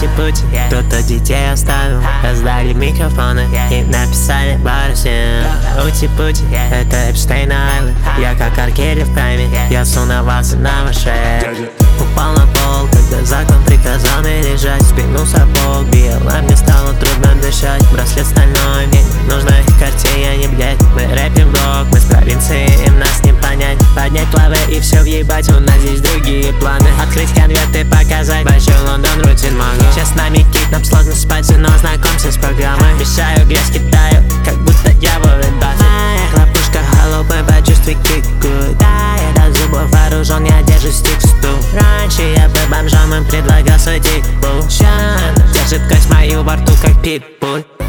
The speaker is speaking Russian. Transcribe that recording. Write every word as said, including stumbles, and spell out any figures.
ути-пути. Кто-то детей оставил, раздали микрофоны и написали пару всем. Ути-пути, это Эпштейн Айленд. Я как Аркели в прайме, я сунувался на вашей. Упал на пол, когда закон приказал мне лежать. Спину сапог бил, а мне стало трудно дышать. Браслет стальной, мне не нужно их карте, я не блять. Мы рэпим блок, мы с провинции, им нас не понять. Поднять клавы и все въебать, у нас здесь другие планы. Открыть конверты, показать большой Лондон, рутин могу. Сейчас с нами кит, нам сложно спать, но знакомься с программой. Мешаю, грязь кидаю, как будто я ворон Баффет. Моя хлопушка холопая, почувствуй кику. Да, я до зубов вооружен, я держу стиксту. Раньше я был бомжом, им предлагал свой тик-пул. Ща держит кость мою во рту, как питбуль.